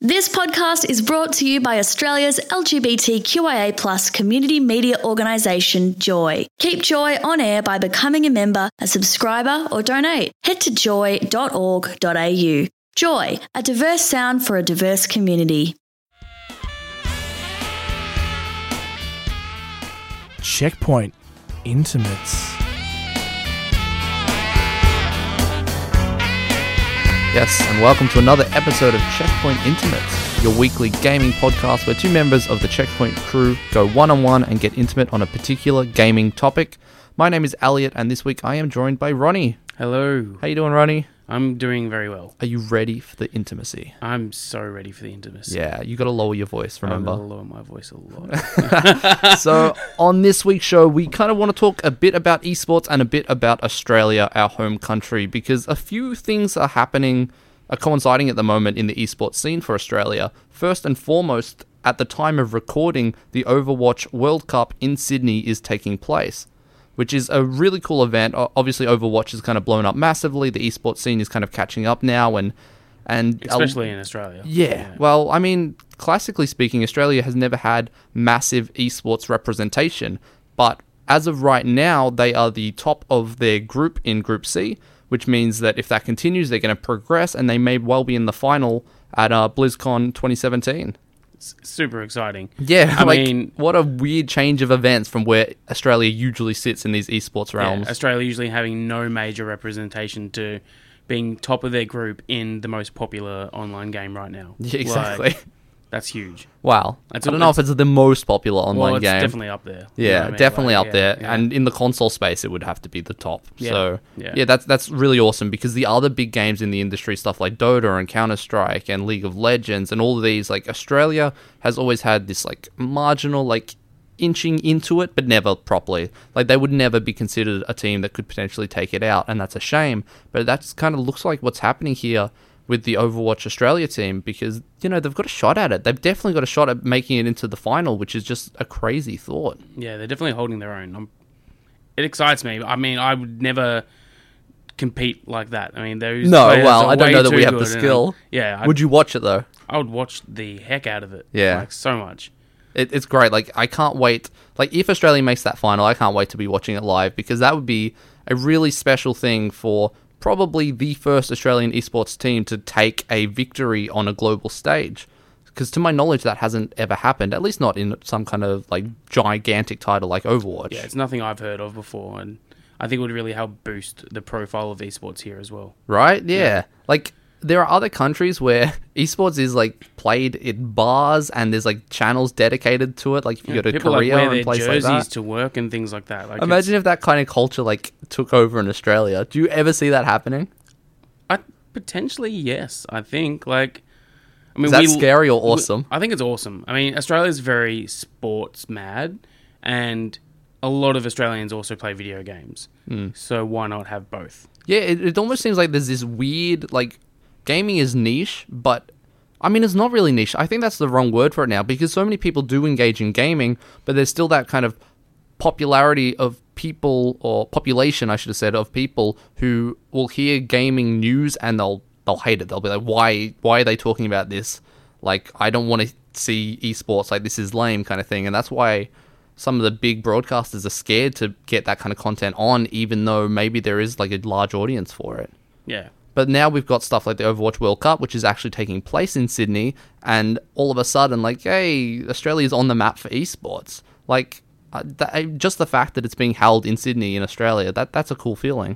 This podcast is brought to you by Australia's LGBTQIA+ community media organisation, Joy. Keep Joy on air by becoming a member, a subscriber, or donate. Head to joy.org.au. Joy, a diverse sound for a diverse community. Checkpoint Intimates. Yes, and welcome to another episode of Checkpoint Intimates, your weekly gaming podcast where two members of the Checkpoint crew go one-on-one and get intimate on a particular gaming topic. My name is Elliot, and this week I am joined by Ronnie. Hello. How you doing, Ronnie? I'm doing very well. Are you ready for the intimacy? I'm so ready for the intimacy. Yeah, you got to lower your voice, remember? I'm going to lower my voice a lot. So, on this week's show, we kind of want to talk a bit about esports and a bit about Australia, our home country, because a few things are coinciding at the moment in the esports scene for Australia. First and foremost, at the time of recording, the Overwatch World Cup in Sydney is taking place, which is a really cool event. Obviously, Overwatch has kind of blown up massively. The esports scene is kind of catching up now, and especially in Australia. Yeah. Well, I mean, classically speaking, Australia has never had massive esports representation, but as of right now, they are the top of their group in Group C, which means that if that continues, they're going to progress, and they may well be in the final at BlizzCon 2017. Super exciting. Yeah, I mean, what a weird change of events from where Australia usually sits in these esports realms. Yeah, Australia usually having no major representation to being top of their group in the most popular online game right now. Yeah, exactly. That's huge. Wow. I don't know if it's the most popular online game. It's definitely up there. Yeah, you know what I mean? definitely up there. Yeah. And in the console space, it would have to be the top. Yeah. So, yeah, that's really awesome because the other big games in the industry, stuff like Dota and Counter-Strike and League of Legends and all of these, like Australia has always had this like marginal, like inching into it, but never properly. Like they would never be considered a team that could potentially take it out, and that's a shame. But that's kind of looks like what's happening here with the Overwatch Australia team because, you know, they've got a shot at it. They've definitely got a shot at making it into the final, which is just a crazy thought. Yeah, they're definitely holding their own. It excites me. I mean, I would never compete like that. I mean, those I don't know that we have the skill. Would you watch it, though? I would watch the heck out of it. Yeah. Like, so much. It's great. Like, I can't wait. Like, if Australia makes that final, I can't wait to be watching it live because that would be a really special thing for probably the first Australian esports team to take a victory on a global stage. Because to my knowledge, that hasn't ever happened, at least not in some kind of like gigantic title like Overwatch. Yeah, it's nothing I've heard of before, and I think it would really help boost the profile of esports here as well. Right? Yeah. Like, there are other countries where esports is like played in bars and there's like channels dedicated to it. Like if you go to Korea and places like that. Jerseys to work and things like that. Like imagine if that kind of culture like took over in Australia. Do you ever see that happening? Potentially, yes. I think like. I mean, is that scary or awesome? I think it's awesome. I mean, Australia's very sports mad, and a lot of Australians also play video games. So why not have both? Yeah, it almost seems like there's this weird like. Gaming is niche, but I mean, it's not really niche. I think that's the wrong word for it now because so many people do engage in gaming, but there's still that kind of popularity of people, or population, I should have said, of people who will hear gaming news and they'll hate it. They'll be like, why are they talking about this? Like, I don't want to see esports. Like, this is lame kind of thing. And that's why some of the big broadcasters are scared to get that kind of content on, even though maybe there is like a large audience for it. Yeah. But now we've got stuff like the Overwatch World Cup, which is actually taking place in Sydney, and all of a sudden, like, hey, Australia's on the map for esports. Like, just the fact that it's being held in Sydney in Australia, that's a cool feeling.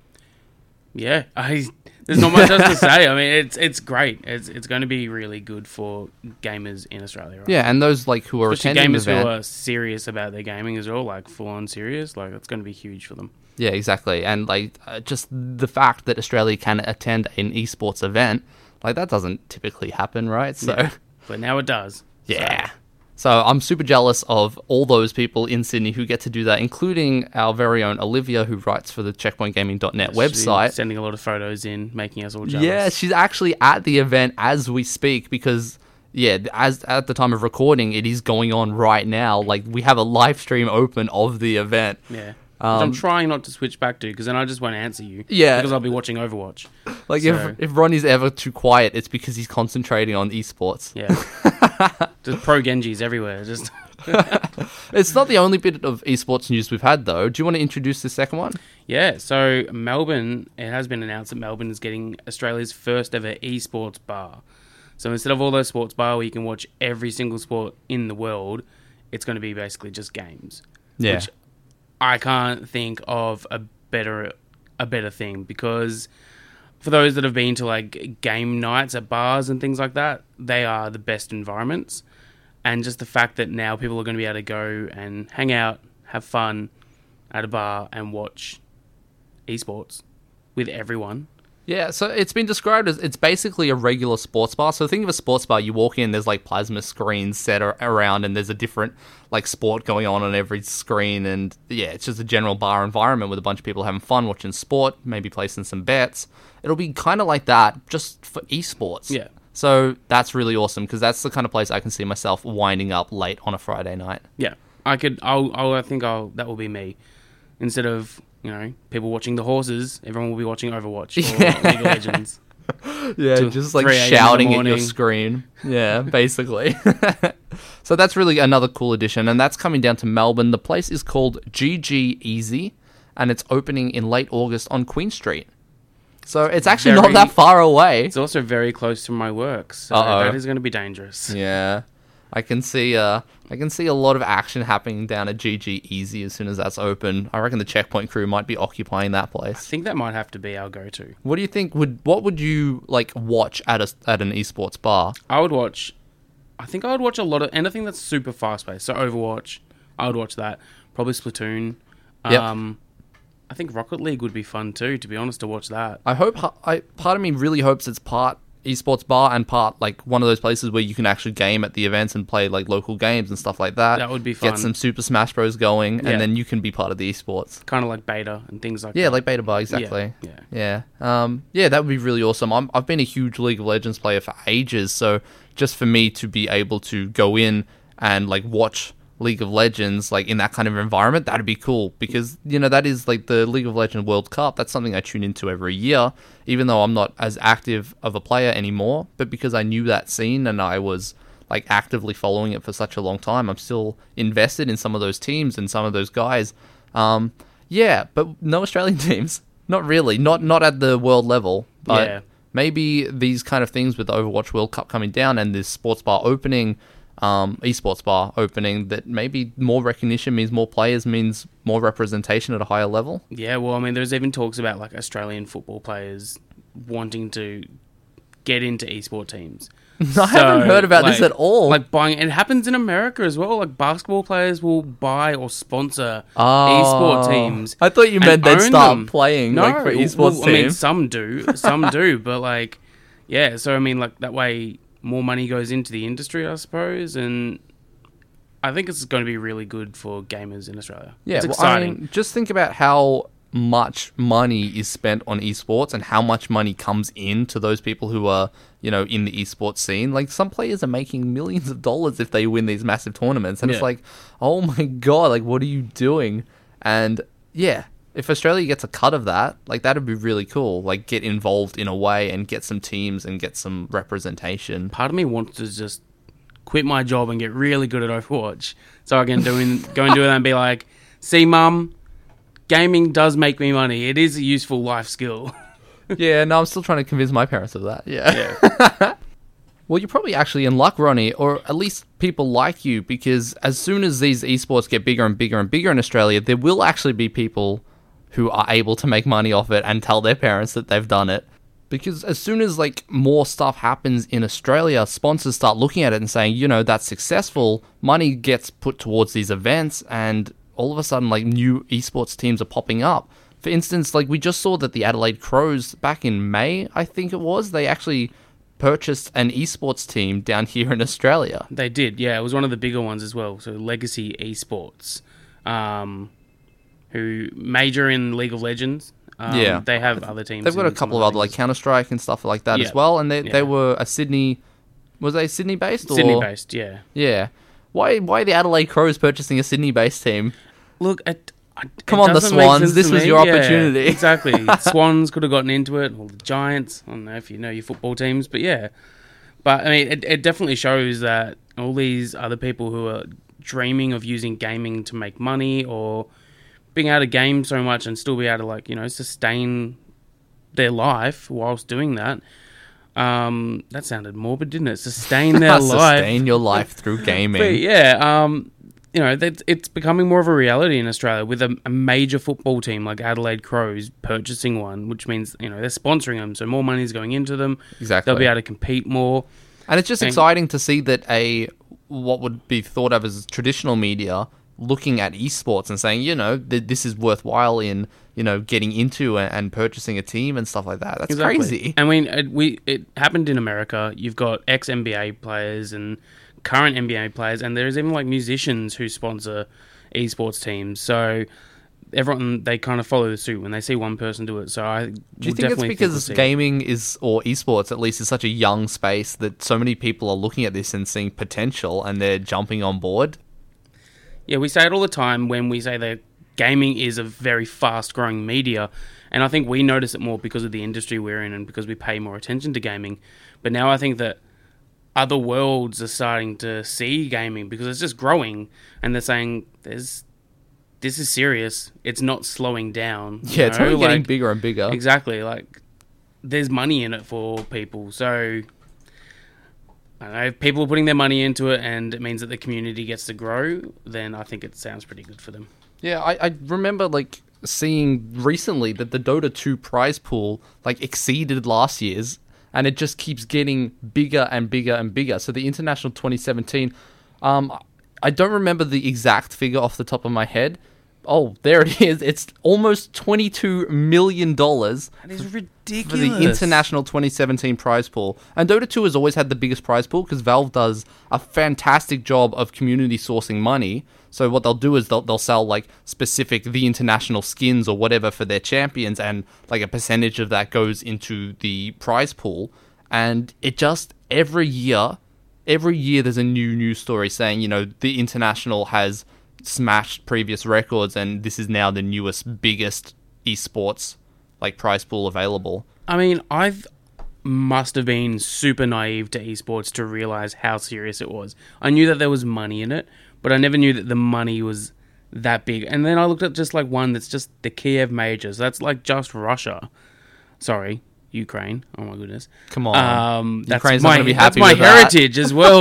Yeah, there's not much else to say. I mean, it's great. It's going to be really good for gamers in Australia, right? Yeah, and those like who are especially attending gamers the event, who are serious about their gaming as well, like full on serious. Like, it's going to be huge for them. Yeah, exactly. And like just the fact that Australia can attend an esports event, like that doesn't typically happen, right? So, yeah, but now it does. Yeah. So I'm super jealous of all those people in Sydney who get to do that, including our very own Olivia, who writes for the checkpointgaming.net website. Sending a lot of photos in, making us all jealous. Yeah, she's actually at the event as we speak because, yeah, as at the time of recording, it is going on right now. Like, we have a live stream open of the event. Yeah. Which I'm trying not to switch back to, because then I just won't answer you. Yeah. Because I'll be watching Overwatch. Like, So- if Ronnie's ever too quiet, it's because he's concentrating on esports. Yeah. Just pro Genjis everywhere. Just It's not the only bit of esports news we've had, though. Do you want to introduce the second one? Yeah, so Melbourne, it has been announced that Melbourne is getting Australia's first ever esports bar. So instead of all those sports bar where you can watch every single sport in the world, it's going to be basically just games. Yeah. Which I can't think of a better thing, because for those that have been to like game nights at bars and things like that, they are the best environments. And just the fact that now people are going to be able to go and hang out, have fun at a bar and watch esports with everyone. Yeah, so it's been described as it's basically a regular sports bar. So think of a sports bar, you walk in, there's like plasma screens set around, and there's a different like sport going on every screen. And yeah, it's just a general bar environment with a bunch of people having fun watching sport, maybe placing some bets. It'll be kind of like that, just for esports. Yeah. So that's really awesome, because that's the kind of place I can see myself winding up late on a Friday night. Yeah, I think that will be me. Instead of, people watching the horses, everyone will be watching Overwatch or League of Legends. Yeah, Till just like 3 a.m. in the shouting at your morning. screen. Yeah, basically. So that's really another cool addition, and that's coming down to Melbourne. The place is called GG Easy, and it's opening in late August on Queen Street. So it's actually not that far away. It's also very close to my work, so Uh-oh. that is going to be dangerous. Yeah, I can see a lot of action happening down at GG Easy as soon as that's open. I reckon the Checkpoint crew might be occupying that I place. think that might have to be our go-to. What do you think? What would you like watch at an esports bar? I would watch a lot of anything that's super fast-paced. So Overwatch, I would watch that. Probably Splatoon. Yep. I think Rocket League would be fun too, to be honest, to watch that. Part of me really hopes it's part esports bar and part like one of those places where you can actually game at the events and play like local games and stuff like that. That would be fun. Get some Super Smash Bros going, Yeah. and then you can be part of the esports. Kind of like beta and things like Yeah, that. like beta bar, exactly. Yeah. Yeah, that would be really awesome. I've been a huge League of Legends player for ages, so just for me to be able to go in and like watch League of Legends like in that kind of environment, that'd be cool, because that is like the League of Legends World Cup. That's something I tune into every year, even though I'm not as active of a player anymore, but because I knew that scene and I was like actively following it for such a long time, I'm still invested in some of those teams and some of those guys. Yeah, but no Australian teams. Not really. Not at the world level. But Yeah. maybe these kind of things with the Overwatch World Cup coming down and this sports bar opening, esports bar opening, that maybe more recognition means more players, means more representation at a higher level. Yeah, well, I mean, there's even talks about like Australian football players wanting to get into esport teams. I haven't heard about this at all. Like buying, it happens in America as well. Like basketball players will buy or sponsor Oh. esport teams. I thought you and meant they'd own start them. playing like for esports well, teams. I mean, some do, but like, yeah. So I mean, like that way, more money goes into the industry, I suppose, and I think it's going to be really good for gamers in Australia. Yeah, it's well, exciting. I mean, just think about how much money is spent on esports and how much money comes in to those people who are, in the esports scene. Like, some players are making millions of dollars if they win these massive tournaments. And it's Yeah. like, oh my God, like, what are you doing? And yeah, if Australia gets a cut of that, like, that'd be really cool. Like, get involved in a way and get some teams and get some representation. Part of me wants to just quit my job and get really good at Overwatch, so I can go and do that and be like, "See, Mum, gaming does make me money. It is a useful life skill." Yeah, no, I'm still trying to convince my parents of that. Yeah. Well, you're probably actually in luck, Ronnie, or at least people like you, because as soon as these esports get bigger and bigger and bigger in Australia, there will actually be people who are able to make money off it and tell their parents that they've done it. Because as soon as like more stuff happens in Australia, sponsors start looking at it and saying, that's successful, money gets put towards these events, and all of a sudden like new esports teams are popping up. For instance, like we just saw that the Adelaide Crows back in May, I think it was, they actually purchased an esports team down here in Australia. They did, yeah. It was one of the bigger ones as well. So Legacy Esports, who major in League of Legends. Yeah. They have other teams. They've got a in some couple of other like things. Counter-Strike and stuff like that Yeah. as well, and they Yeah. were a Sydney... Was they Sydney-based? Sydney-based, yeah. Yeah. Why are the Adelaide Crows purchasing a Sydney-based team? Look, Come on, the Swans. This was your opportunity. Yeah, exactly. Swans could have gotten into it, or the Giants. I don't know if you know your football teams, but yeah. But I mean, it definitely shows that all these other people who are dreaming of using gaming to make money or being able to game so much and still be able to, like, you know, sustain their life whilst doing that. That sounded morbid, didn't it? Sustain their life. Sustain your life through gaming. But yeah, you know, it's becoming more of a reality in Australia with a major football team like Adelaide Crows purchasing one, which means, you know, they're sponsoring them, so more money is going into them. Exactly. They'll be able to compete more. And it's just exciting to see that what would be thought of as traditional media looking at esports and saying, you know, this is worthwhile in, you know, getting into and purchasing a team and stuff like that. That's crazy. I mean, it happened in America. You've got ex-NBA players and current NBA players, and there's even like musicians who sponsor esports teams. So everyone, they kind of follow the suit when they see one person do it. So do you think it's because gaming or esports at least is such a young space that so many people are looking at this and seeing potential and they're jumping on board? Yeah, we say it all the time when we say that gaming is a very fast-growing media, and I think we notice it more because of the industry we're in and because we pay more attention to gaming. But now I think that other worlds are starting to see gaming because it's just growing, and they're saying this is serious. It's not slowing down. Yeah, it's only getting bigger and bigger. Exactly. Like, there's money in it for people. So, I don't know, if people are putting their money into it and it means that the community gets to grow, then I think it sounds pretty good for them. Yeah, I remember, like, seeing recently that the Dota 2 prize pool, like, exceeded last year's, and it just keeps getting bigger and bigger and bigger. So the International 2017, I don't remember the exact figure off the top of my head. Oh, there it is. It's almost $22 million. That is ridiculous. For the International 2017 prize pool. And Dota 2 has always had the biggest prize pool because Valve does a fantastic job of community sourcing money. So what they'll do is they'll sell like specific the international skins or whatever for their champions, and like a percentage of that goes into the prize pool. And it just every year there's a new news story saying, you know, the international has smashed previous records and this is now the newest, biggest esports like prize pool available. I mean, must have been super naive to esports to realize how serious it was. I knew that there was money in it, but I never knew that the money was that big. And then I looked at just like one that's just the Kiev majors. That's like just Russia. Sorry, Ukraine. Oh my goodness. Come on. That's Ukraine's not going to be happy that's with my heritage as well.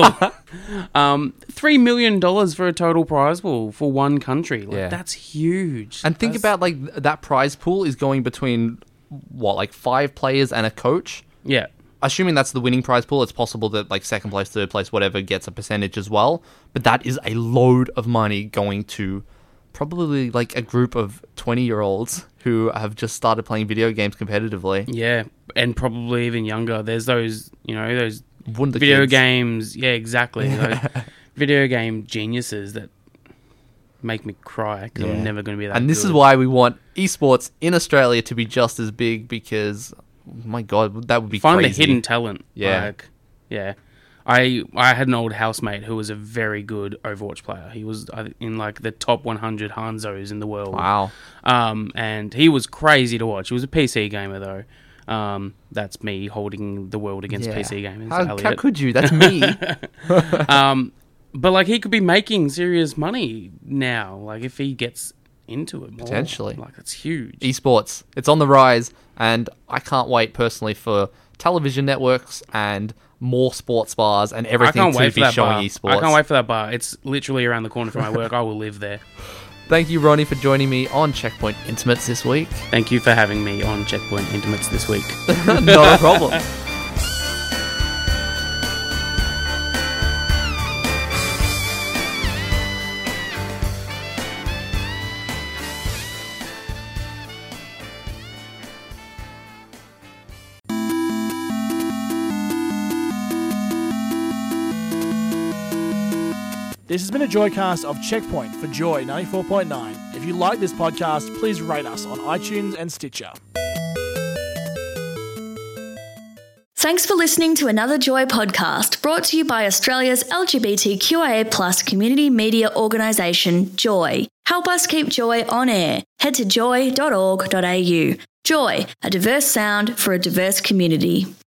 $3 million for a total prize pool for one country. Like, yeah. That's huge. And think about like that prize pool is going between like 5 players and a coach. Yeah. Assuming that's the winning prize pool, it's possible that like second place, third place, whatever gets a percentage as well. But that is a load of money going to probably like a group of 20-year-olds who have just started playing video games competitively. Yeah, and probably even younger. There's those, you know, those Wonder video kids. games. Yeah, exactly. Those video game geniuses that make me cry because I'm never going to be that And this good. is why we want esports in Australia to be just as big because, my God, that would be find crazy. the hidden talent. Yeah. Like, yeah. I had an old housemate who was a very good Overwatch player. He was in like the top 100 Hanzos in the world. Wow. And he was crazy to watch. He was a PC gamer though. That's me holding the world against PC gamers. How could you? That's me. But like he could be making serious money now. Like if he gets into it more. Potentially. Like that's huge. Esports. It's on the rise, and I can't wait personally for television networks and more sports bars and everything to be showing esports. I can't wait for that bar. It's literally around the corner from my work. I will live there. Thank you, Ronnie, for joining me on Checkpoint Intimates this week. Thank you for having me on Checkpoint Intimates this week. Not a problem. This has been a Joycast of Checkpoint for Joy 94.9. If you like this podcast, please rate us on iTunes and Stitcher. Thanks for listening to another Joy podcast brought to you by Australia's LGBTQIA+ community media organisation, Joy. Help us keep Joy on air. Head to joy.org.au. Joy, a diverse sound for a diverse community.